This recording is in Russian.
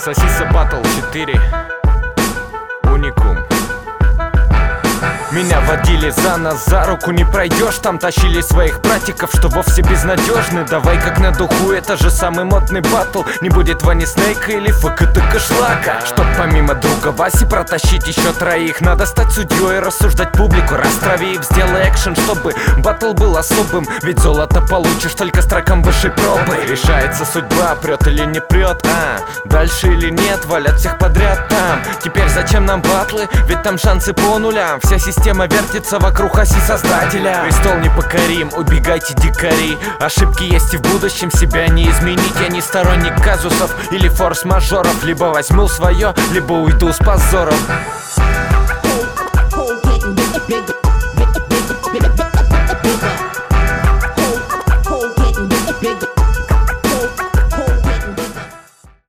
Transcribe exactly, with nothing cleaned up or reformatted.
Сосиса Батл четыре. Уникум. Меня водили за нос, за руку не пройдешь. Там тащили своих братиков, что вовсе безнадежны. Давай как на духу, это же самый модный батл. Не будет Вани Снейка или ФКТК Шлака. Чтоб помимо друга Васи протащить еще троих, надо стать судьей и рассуждать публику. Растрави их, сделай экшен, чтобы батл был особым. Ведь золото получишь только строкам высшей пробы. Решается судьба, прет или не прет, а дальше или нет, валят всех подряд там. Теперь зачем нам батлы, ведь там шансы по нулям. Вся система вертится вокруг оси создателя. Престол непокорим, убегайте дикари. Ошибки есть и в будущем, себя не изменить. Я не сторонник казусов или форс-мажоров. Либо возьму свое, либо уйду с позором.